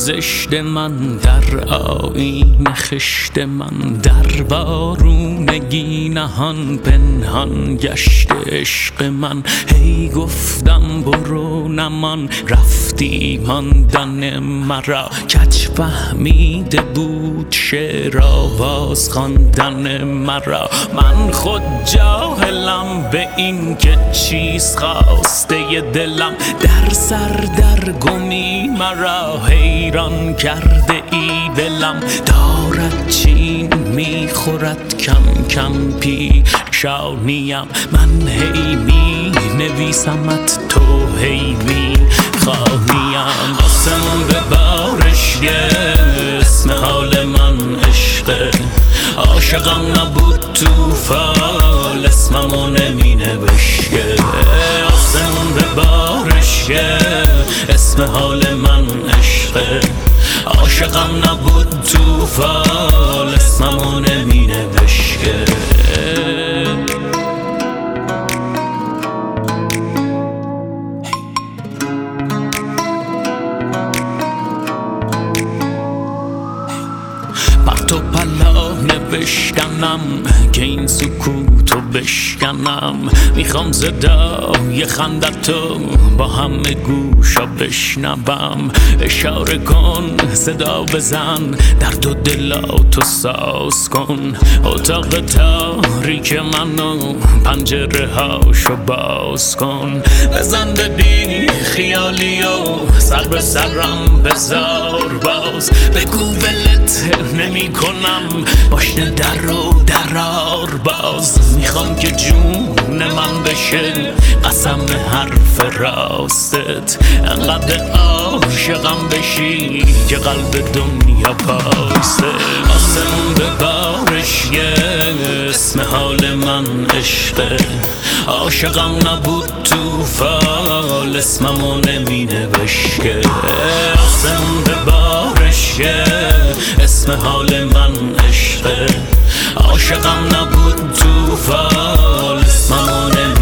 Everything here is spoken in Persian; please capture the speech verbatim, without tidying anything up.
زشت من در آیین خشت من، در وارونگی نهان پنهان گشت عشق من. هی گفتم برو نمان، رفتی ماندن مرا. کج فهمیده بود شعر آواز خواندن مرا. من خود جاهلم به این که چیز خواسته دلم، در سر در گمی مرا حیران کرده ای دلم. دارد چین میخورد کم کم پیشانیم، من هی می نویسمت تو هی می خوانیم. آسمون به بارش اسم حال من عشقه، عاشقم نبود تو فال اسممو نمی نوشته. آسمون به بارش اسم حال من عشقه، عاشقم نبود تو فال اسممو نمی نوشته. بر تو پلا نوشتنم که این سکوتو بشکنم. میخوام صدای خندتو با همه گوشا بشنوم. اشاره کن صدا بزن، درد و دلاتو ساز کن. اتاق تاریک منو پنجره هاشو باز کن. بزن به بی خیالی و سر به سرم بذار باز. بگو ولت نمی کنم، باشنه در رو درار باز. میخوام که جون من بشه قسم حرف راستت، انقدر عاشقم بشی که قلب دنیا پاسه. آسمون به بارش اسم حال من عشقه، عاشقم نبود تو فال اسممو نمی نوشته. آسمون به بارش اسم حال من عشقه، عاشقم نبود تو فال اسممو نمی